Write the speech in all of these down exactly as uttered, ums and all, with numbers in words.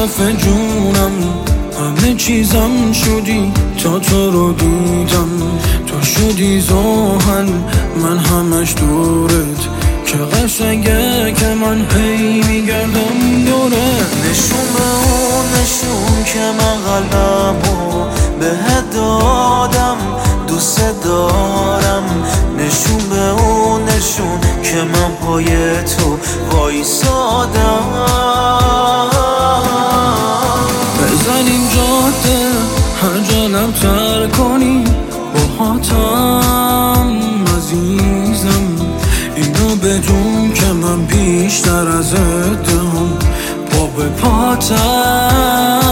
دفعه جونم، همه چیزم شدی تا تو رو دیدم. تو شدی زوهن من همش دورت، که قشنگه که من هی میگردم دوره. نشون به اون نشون که من قلبمو بهت دادم، دوست دارم. نشون به اون نشون که من پای تو وایسادم. بزنیم جاده هر جانم تر کنی باهاتم عزیزم. اینو بدون که من بیشتر از ادام پا به پاتم.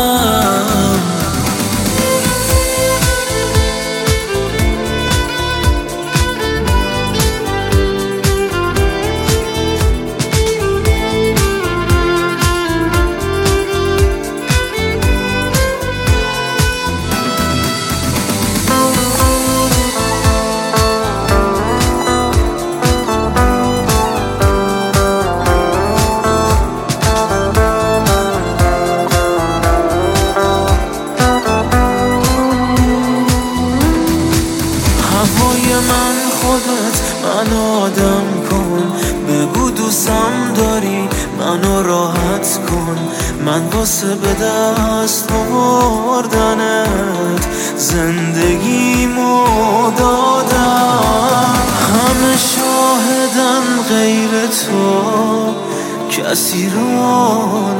هوای من خودت من آدم کن، بگو دوستم داری منو راحت کن. من واسه به دست آوردنت زندگیمو دادم. همه شاهدن غیر تو، کسی رو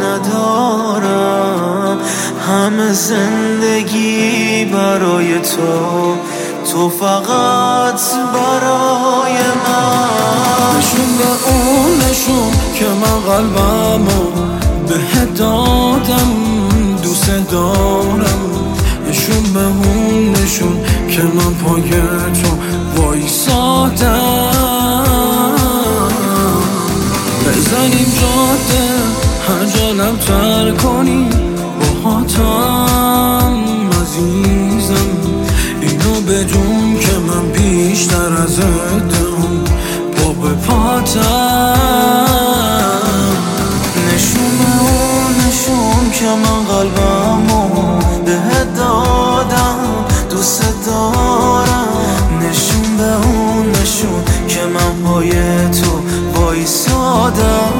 ندارم. همه زندگی برای تو، تو فقط برای من. نشون به اون نشون که من قلبمو بهت دادم، دوست دارم. نشون به اون نشون که من پای تو وایسادم. بزنیم جاده هر جانم تر کنی باهاتم عزیزم. اینو بدون که من بیشتر از ادام پا به پاتم. نشون به اون نشون که من قلبمو بهت دادم، دوست دارم. نشون به اون نشون که من پای تو وایسادم.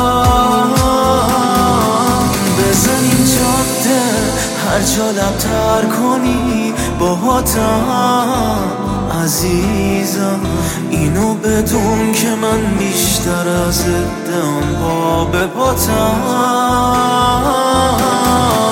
بزنیم جاده هر جا لب تر کنی باهاتم عزیزم. اینو بدون که من بیشتر از ادام پا به پاتم.